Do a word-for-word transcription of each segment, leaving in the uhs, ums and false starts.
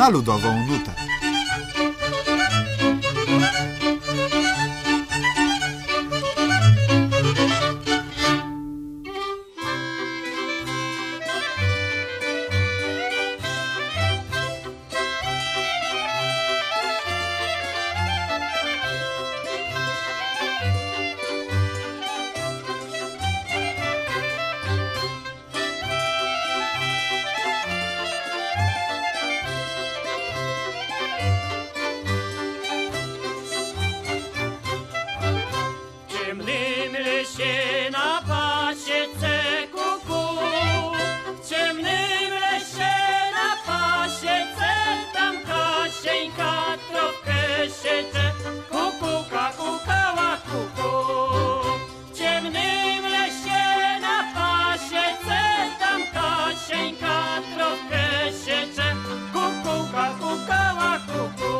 na ludową nutę. Lesie na pasiece kuku, w ciemnym lesie na pasiece, tam Kasieńka trochę siecze, kukuka kukała kuku. W ciemnym lesie na pasiece, tam Kasieńka trochę siecze, kukuka kukała kuku.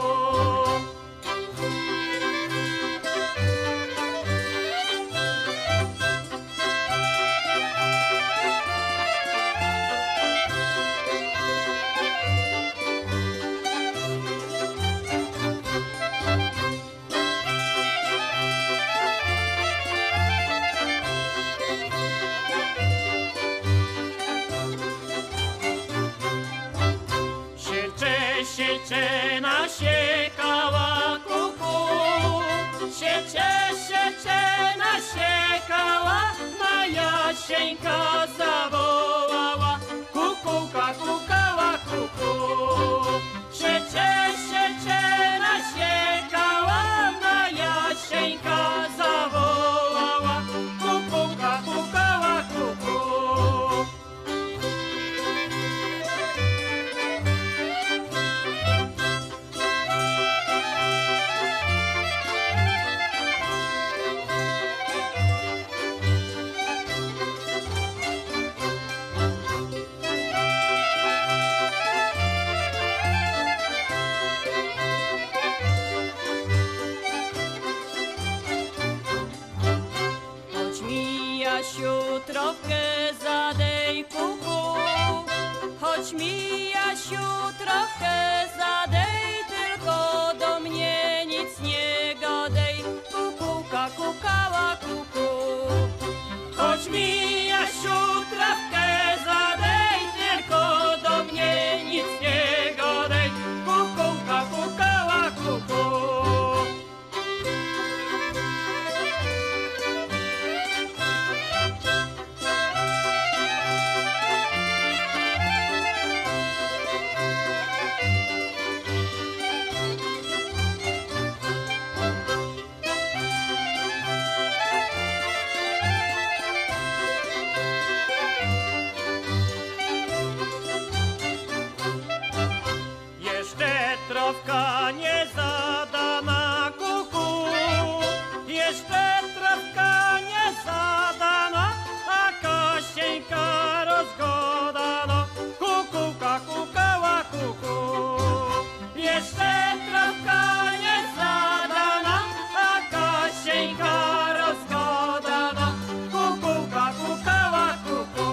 Siecze nasiekała kuku, siecie, siecie nasiekała, na Jasieńka zawołała, kukuka kukała kuku. Siecie, siecie nasiekała, na Jasieńka zawołała, kukuka kukała kuku. Jasiu, trochę zadej kuku, choć mi Jasiu trochę zadej, tylko do mnie nic nie gadej, kukuka kukała kuku. Choć mi Jasiu trochę zadej, tylko do mnie nic nie gadej, kukuka kukała kuku. Trawka nie zadana kuku, jeszcze trawka nie zadana, a Kasieńka rozgodana, kukuka kukała kuku. Jeszcze trawka nie zadana, a Kasieńka rozgodana, kukuka kukała kuku.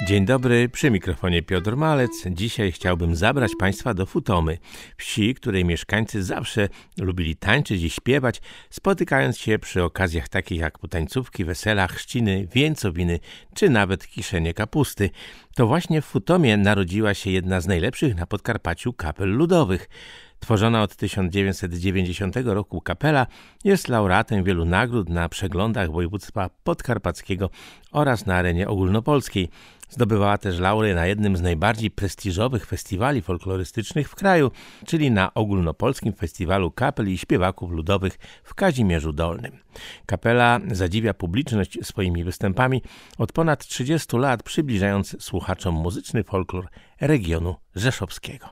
Dzień dobry, przy mikrofonie Piotr Malec. Dzisiaj chciałbym zabrać Państwa do Futomy, wsi, której mieszkańcy zawsze lubili tańczyć i śpiewać, spotykając się przy okazjach takich jak tańcówki, wesela, chrzciny, wieńcowiny czy nawet kiszenie kapusty. To właśnie w Futomie narodziła się jedna z najlepszych na Podkarpaciu kapel ludowych. Tworzona od tysiąc dziewięćset dziewięćdziesiątego roku kapela jest laureatem wielu nagród na przeglądach województwa podkarpackiego oraz na arenie ogólnopolskiej. Zdobywała też laury na jednym z najbardziej prestiżowych festiwali folklorystycznych w kraju, czyli na Ogólnopolskim Festiwalu Kapel i Śpiewaków Ludowych w Kazimierzu Dolnym. Kapela zadziwia publiczność swoimi występami od ponad trzydziestu lat, przybliżając słuchaczom muzyczny folklor regionu rzeszowskiego.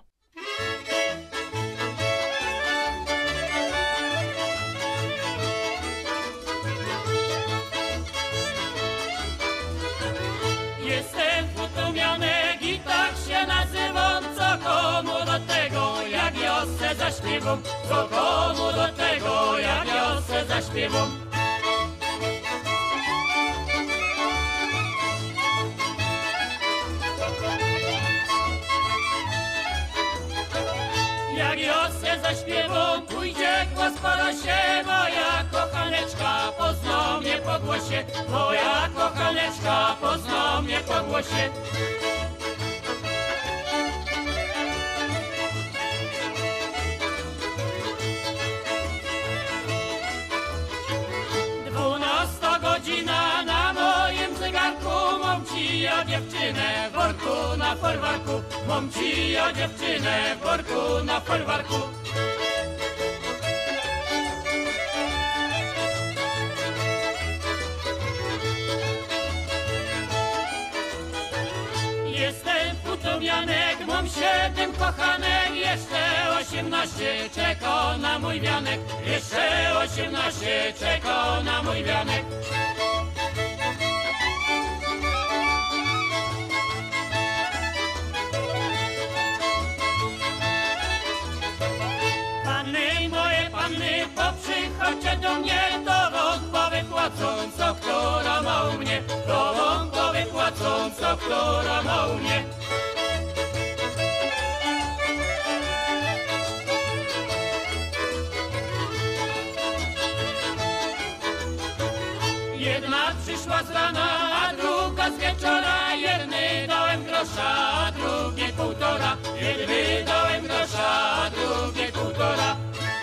Jestem futumianek i tak się nazywam, co komu do tego, jak wiosce zaśpiewam, co komu do tego, jak wiosce zaśpiewam. Jak wiosce zaśpiewam, pójdzie głos po rosie, moja kochaneczka pozna mnie po głosie, moja kochaneczka pozna mnie po głosie. Dwunasta godzina na moim zegarku, mam ci ja dziewczynę w worku na folwarku, mam ci ja dziewczynę w worku na folwarku. Jestem futomianek, mam siedem kochanek, jeszcze osiemnaście czeka na mój wianek, jeszcze osiemnaście czeka na mój wianek. Panny moje panny, poprzychodźcie do mnie, to wam powypłacą, co która ma u mnie, to wam powypłacą, co która ma u mnie. Jedna przyszła z rana, a druga z wieczora, jednej dałem grosza, a drugiej półtora, jednej dałem grosza, a drugiej półtora.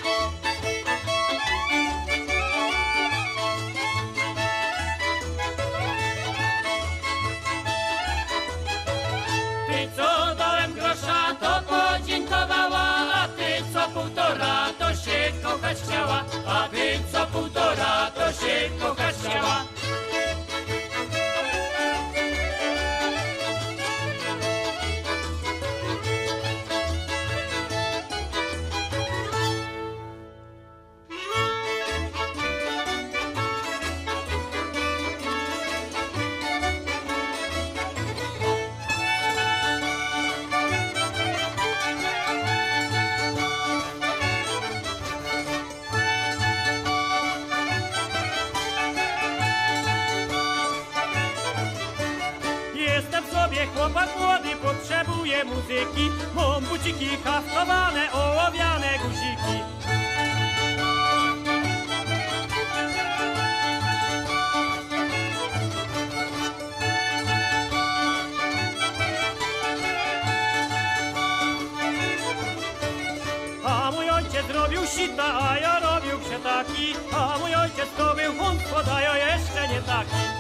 Ty co dałem grosza, to podziękowała, a ty co półtora, to się kochać chciała, a ty co półtora, to się kochać chciała. Chłopak młody potrzebuje muzyki, mam buciki haftowane, ołowiane guziki. A mój ojciec robił sita, a ja robił kwiataki, a mój ojciec to był hunt, podają jeszcze nie taki.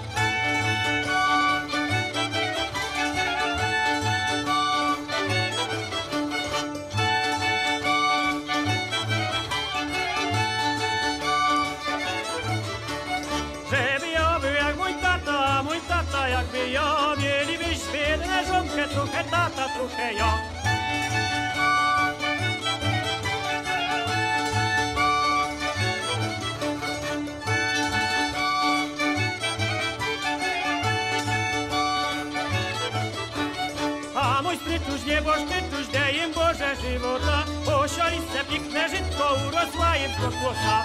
Jakby ja, mielibyśmy jedne żonkę, trochę tata, trochę ja. A mój sprytuś, nieboszczytuś, daj im Boże żywota, po siolice piękne żytko urosła im do kłosa.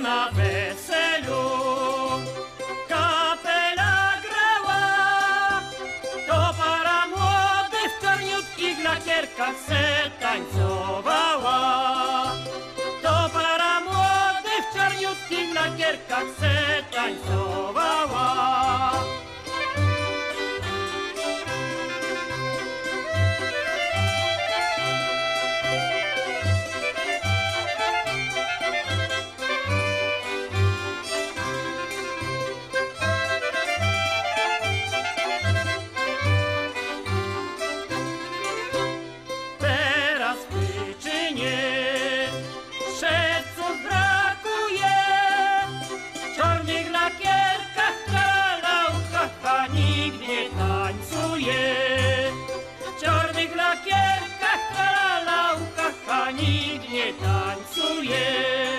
na weselu kapela grała, to para młodych w czarniutkich lakierkach se tańcowała. To para młodych w czarniutkich lakierkach se tańcowała. W czarnych lakierkach tralala, uchacha, nikt nie tańcuje.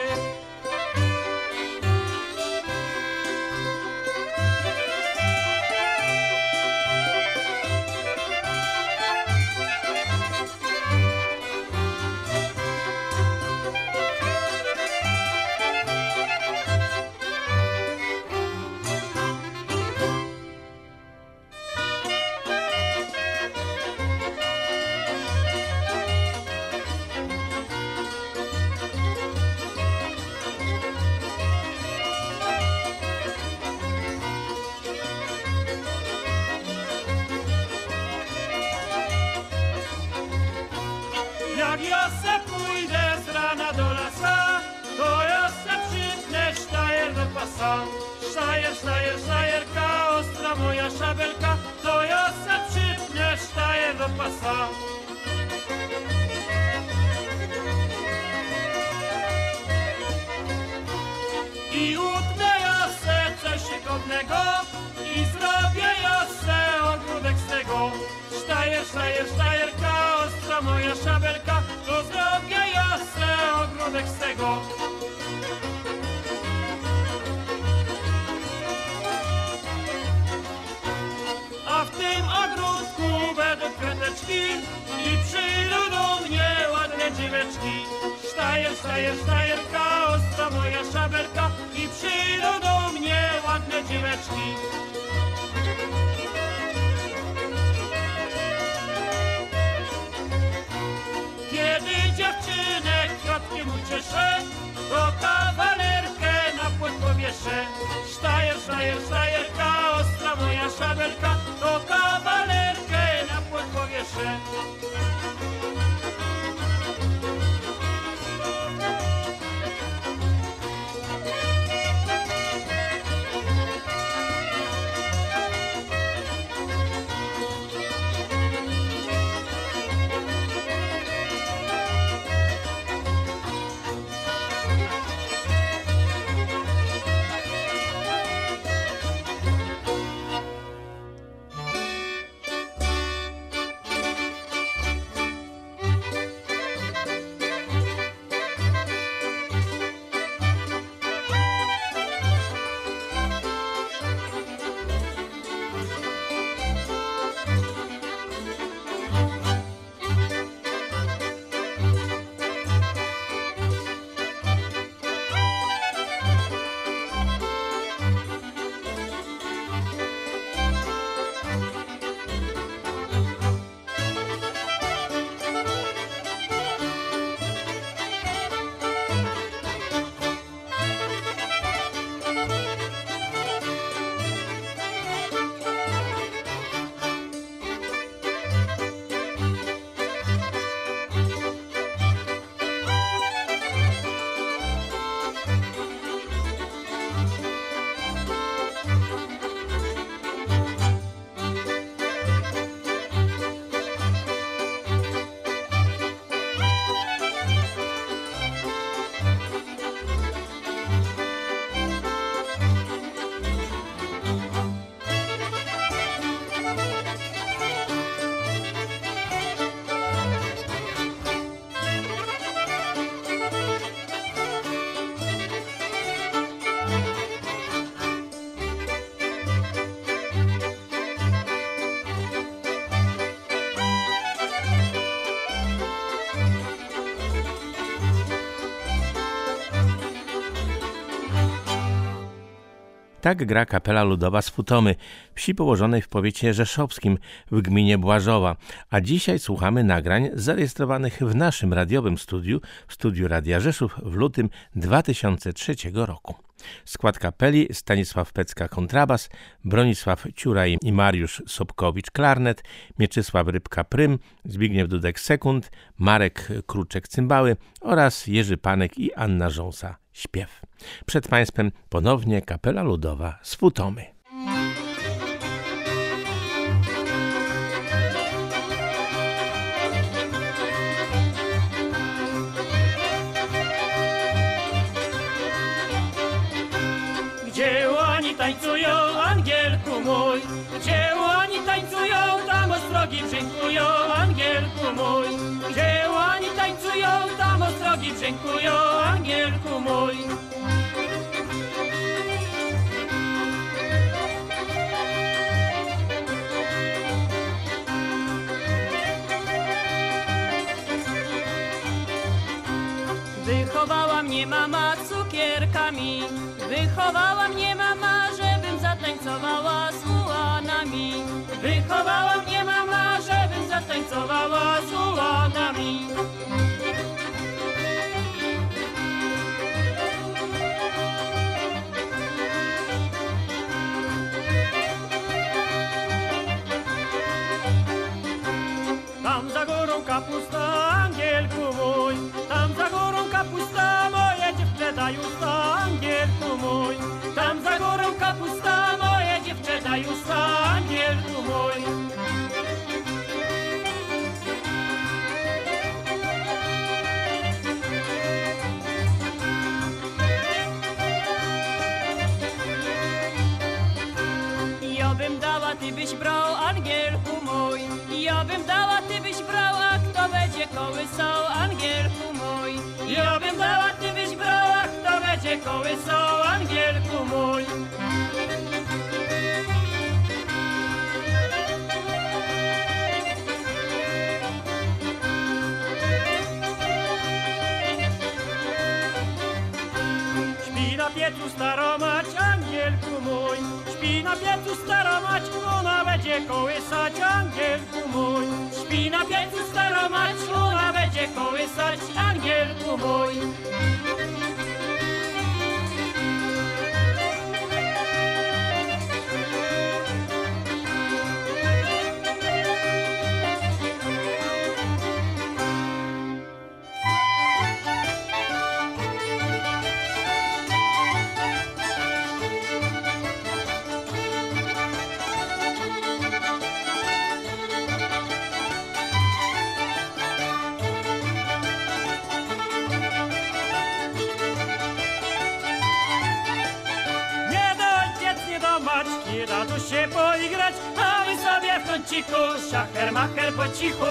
Jak ja se pójdę z rana do lasa, to ja se przypnę sztajer do pasa. Sztajer, sztajer, sztajerka, ostra moja szabelka, to ja se przypnę sztajer do pasa. I utnę ja se coś szykownego i zrobię ja se ogródek z tego. Sztajer, sztajer, sztajerka, ostra moja szabelka, to zrobię ja se ogródek z tego. A w tym ogródku będą kwiateczki i przyjdą do mnie ładne dzieweczki. Sztajer, sztajer, sztajerka, ostra moja szabelka i przyjdą do mnie ładne dzieweczki. Kiedy dziewczynę kwiatkiem ucieszę, to kawalerkę na płot powieszę. Sztajer, sztajer, sztajerka, ostra moja szabelka, to kawalerkę na płot powieszę. Tak gra kapela ludowa z Futomy, wsi położonej w powiecie rzeszowskim w gminie Błażowa. A dzisiaj słuchamy nagrań zarejestrowanych w naszym radiowym studiu, w studiu Radia Rzeszów w lutym dwa tysiące trzeciego roku. Skład kapeli: Stanisław Pecka kontrabas, Bronisław Ciuraj i Mariusz Sobkowicz klarnet, Mieczysław Rybka prym, Zbigniew Dudek sekund, Marek Kruczek cymbały oraz Jerzy Panek i Anna Rząsa śpiew. Przed Państwem ponownie kapela ludowa z Futomy. Gdzie łani tańcują, angielku mój, gdzie łani tańcują, tam ostrogi brzękują, angielku mój. Gdzie łani tańcują, tam ostrogi brzękują, angielku mój. Wychowała mnie mama cukierkami, wychowała mnie mama, żebym zatańcowała z ułanami. Wychowała mnie mama, żebym zatańcowała z ułanami. Tam za górą kapusta, angielku mój, tam za górą kapusta, moje dziewczę daj usta, angielku mój. Tam za górą kapusta, moje dziewczę daj usta, angielku mój. Ja bym dała, ty byś brał, angielku mój. Ja bym dała, ty byś brał, a kto będzie kołysał, angielku mój. Ja bym dała, ty byś brał, a kto będzie kołysał, angielku mój. Śpi na piecu staromać, angielku mój. Śpi na piecu staromać, ona będzie kołysać, angielku mój. Śpi na piecu staromać, ona będzie kołysać, angielku mój. Nie da tu się poigrać, a my sobie w kąciku szacher macher po cichu.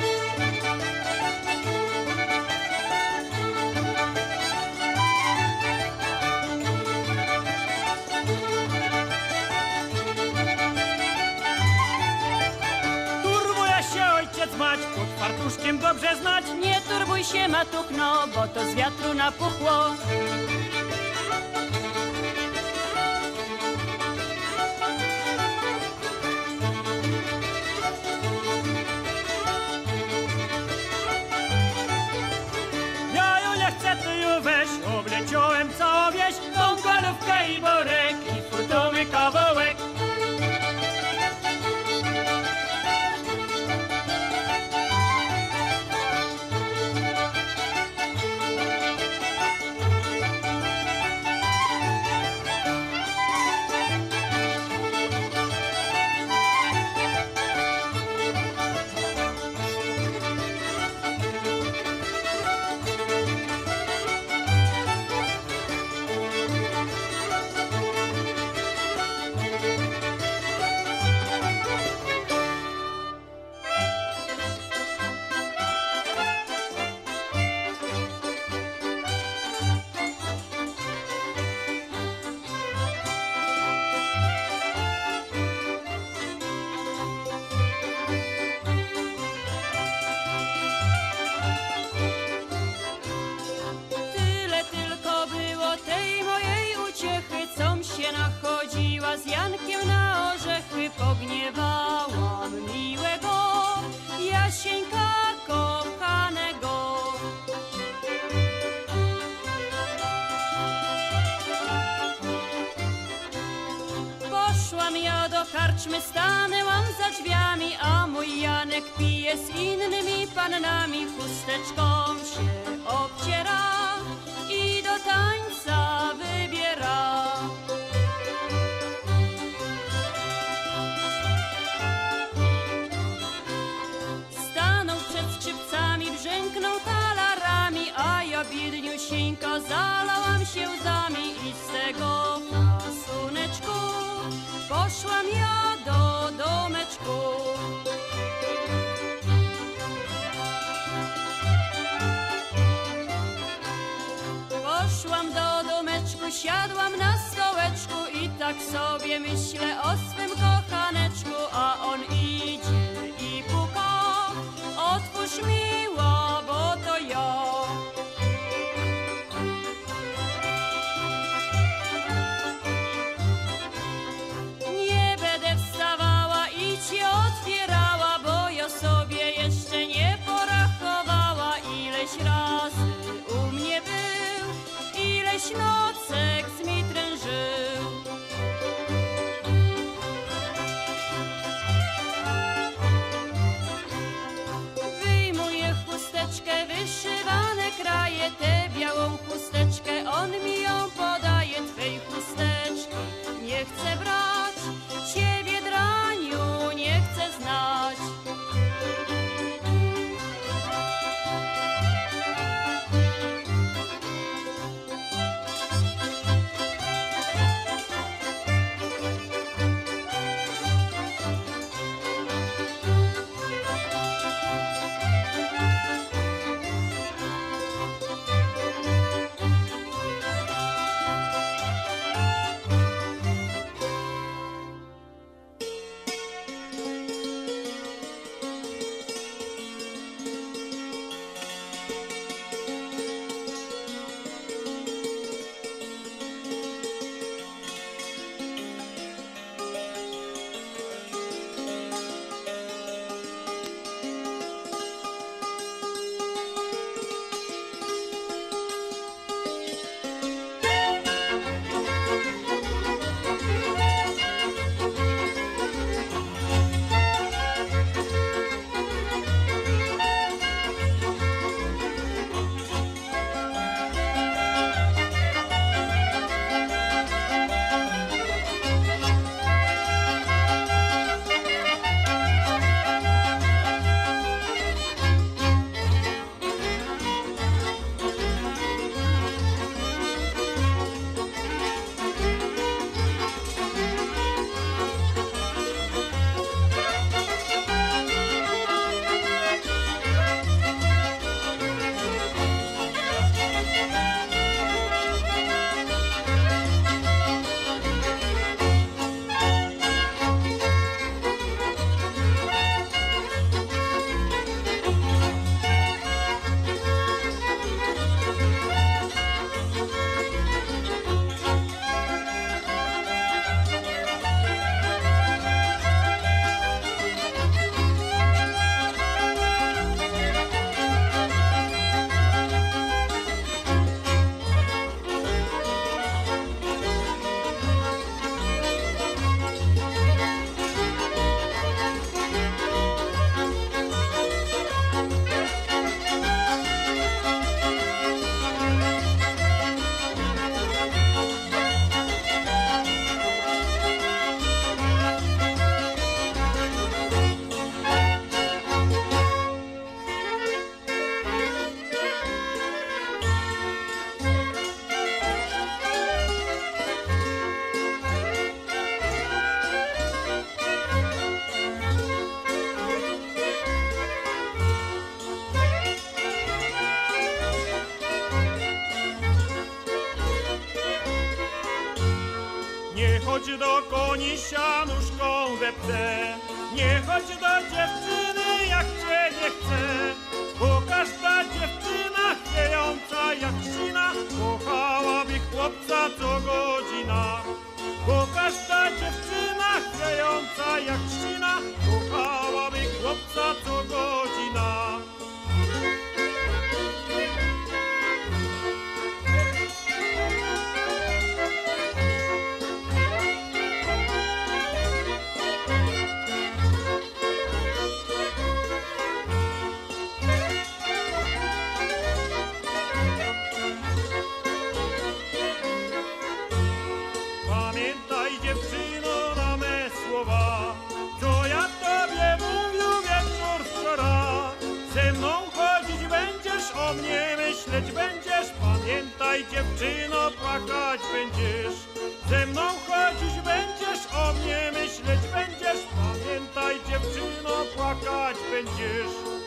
Turbuje się ojciec mać, pod fartuszkiem dobrze znać. Nie turbuj się matuchno, bo to z wiatru napuchło. Obleciałem całą wieś, tą galówkę i worek, i Futomy kawałek. piankiem na orzechy pogniewałam miłego Jasieńka kochanego. Poszłam ja do karczmy, stanęłam za drzwiami, a mój Janek pije z innymi pannami, chusteczką się obciera i do tańca wybiera. Stanął przed skrzypcami, brzęknął talarami, a ja biedniusieńka zalałam się łzami i z tego pasuneczku poszłam ja do domeczku. Poszłam do domeczku, siadłam na stołeczku i tak sobie myślę o swym kochaneczku, a on idzie i puka, otwórz miła, bo to ja. Nie będę wstawała i ci otwierała, bo ja sobie jeszcze nie porachowała, ileś razy u mnie był, ileś nocek z mi trężył. Wyjmuję chusteczkę, wyszywane kraje, tę białą chusteczkę, on mi ją podaje. Twej chusteczki nie chcę brać, ciebie draniu nie chcę znać. chodź do koni, sianuszką depce. Nie chodź do dziewczyny, jak cię nie chce. Bo każda dziewczyna chwiejąca jak trzcina kochałaby chłopca co godzina. Bo każda dziewczyna jak trzcina, kochałaby chłopca co godzina. Pamiętaj, dziewczyno, na me słowa, co ja tobie mówił wieczór wczoraj. Ze mną chodzić będziesz, o mnie myśleć będziesz. Pamiętaj, dziewczyno, płakać będziesz. Ze mną chodzić będziesz, o mnie myśleć będziesz. Pamiętaj, dziewczyno, płakać będziesz.